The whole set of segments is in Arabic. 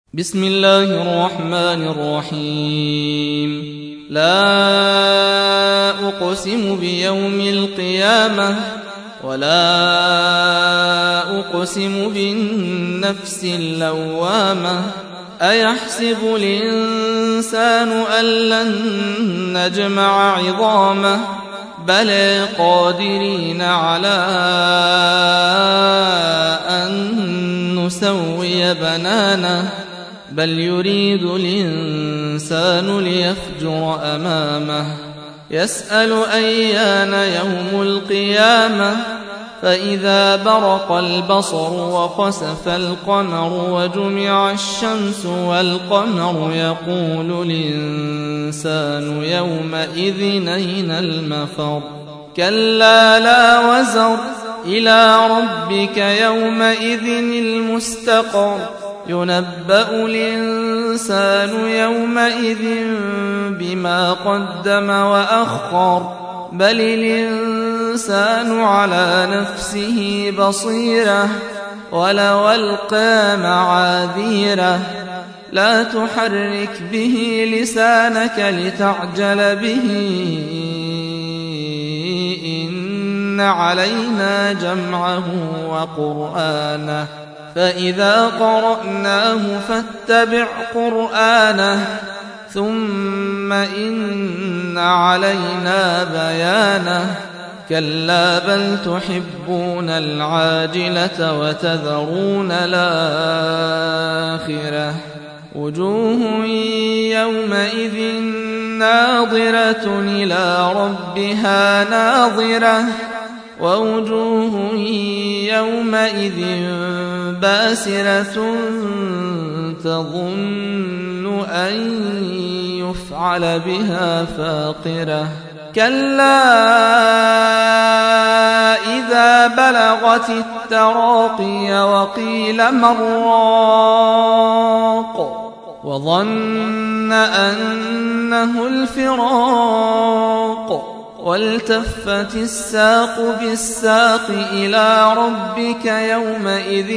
بسم الله الرحمن الرحيم. لا أقسم بيوم القيامة ولا أقسم بالنفس اللوامة. أيحسب الإنسان أن لن نجمع عظامه بلى قادرين على أن نسوي بنانه بل يريد الإنسان ليفجر أمامه يسأل أيان يوم القيامة فإذا برق البصر وخسف القمر وجمع الشمس والقمر يقول الإنسان يومئذ أين المفر كلا لا وزر إلى ربك يومئذ المستقر ينبأ الإنسان يومئذ بما قدم وأخر بل الإنسان على نفسه بصيرة ولو ألقى معاذيره لا تحرك به لسانك لتعجل به إن علينا جمعه وقرآنه فإذا قرأناه فاتبع قرآنه ثم إن علينا بيانه كلا بل تحبون العاجلة وتذرون الآخرة وجوه يومئذ ناظرة إلى ربها ناظرة ووجوه يومئذ باسرة تظن أن يفعل بها فاقرة كلا إذا بلغت التراقي وقيل من راق وظن أنه الفراق والتفت الساق بالساق إلى ربك يومئذ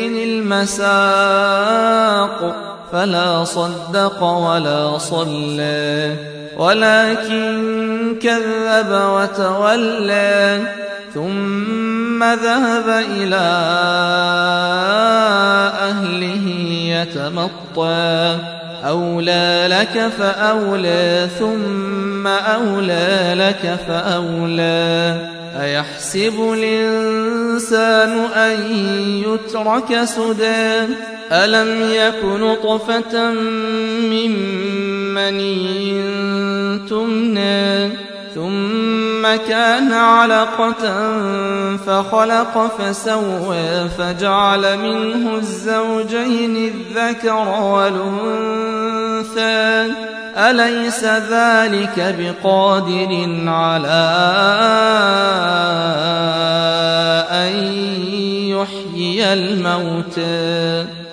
المساق فلا صدق ولا صلى ولكن كذب وتولى ثم ذهب إلى أهله يتمطى أولى لك فأولى ثم أولى لك فأولى أيحسب الإنسان أن يترك سدى ألم يك نطفة من مني تمنى ثم كان علقة فخلق فسوى فجعل منه الزوجين الذكر والأنثى أليس ذلك بقادر على أن يحيي الموتى